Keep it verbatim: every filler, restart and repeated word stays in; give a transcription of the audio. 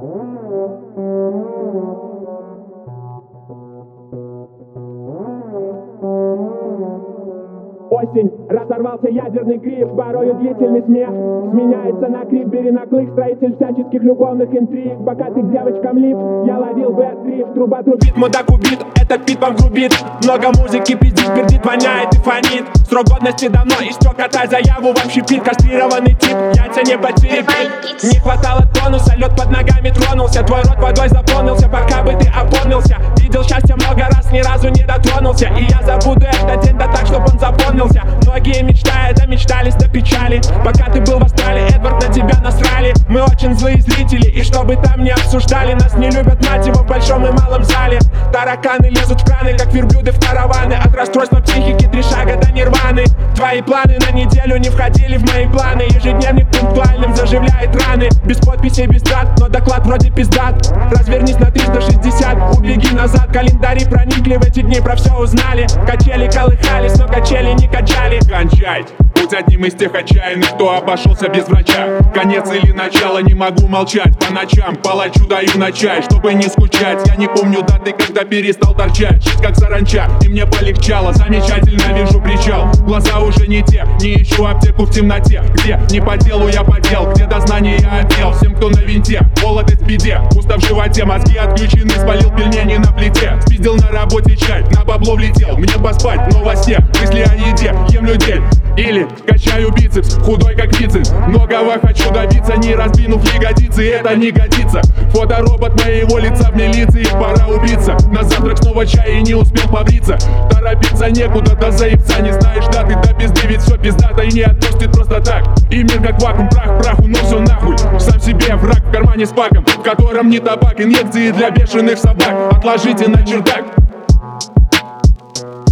Осень, разорвался ядерный гриф, порою длительный смех сменяется на крик, бери на клык, строитель всяческих любовных интриг. Пока ты к девочкам лип, я ловил бэт-дрифт. Труба трубит, мудак убит, этот бит вам грубит. Много музыки, пиздит, пердит, воняет и фонит. Срок годности давно истек, катай заяву в общепит. Кастрированный тип, яйца не потерепит. Не хватало тонуса, лед под ногами тронулся. Твой рот водой заполнился, пока бы ты опомнился. Видел счастье много раз, ни разу не дотронулся. И я забуду этот день, да так, чтоб он запомнился. Многие мечтают, да мечтались до печали. Пока ты был в Австралии, Эдвард, на тебя насрали. Мы очень злые зрители, и чтобы там не обсуждали. Нас не любят, мать его, в большом и малом зале. Тараканы лезут в краны, как верблюды в караваны. От расстройства психики три шага до нирваны. Твои планы на неделю не входили в мои планы. Ежедневник пунктуальным заживляет раны. Без подписи, без дат, но доклад вроде пиздат. Развернись на триста шестьдесят, убеги назад. Календари проникли, в эти дни про все узнали. Качели колыхались, но качели не качали. Кончай, будь одним из тех отчаянных, кто обошелся без врача. Конец или начало, не могу молчать. По ночам палачу даю на чай, чтобы не скучать. Я не помню даты, когда перестал торчать. Жить как саранча, и мне полегчало. Замечательно вижу причал, глаза уже не те. Не ищу аптеку в темноте, где не по делу я подел, где дознание я отдел. Всем, кто на винте, молодость в беде. Пусто в животе, мозги отключены, спалил пельмени на плите. Спиздил на работе чай, на бабло влетел. Мне поспать, но во сне мысли о еде, ем людей. Или качаю бицепс, худой как бицепс. Многого хочу добиться, не раздвинув ягодицы. Это не годится. Фоторобот моего лица в милиции, пора убиться. На завтрак снова чай и не успел побриться. Торопиться некуда, до заебца. Не знаешь даты, до пизды, ведь все пиздато и не отпустит просто так. И мир как вакуум, прах праху, но все нахуй. Сам себе враг в кармане с паком, в котором не табак, инъекции для бешеных собак. Отложите на чердак.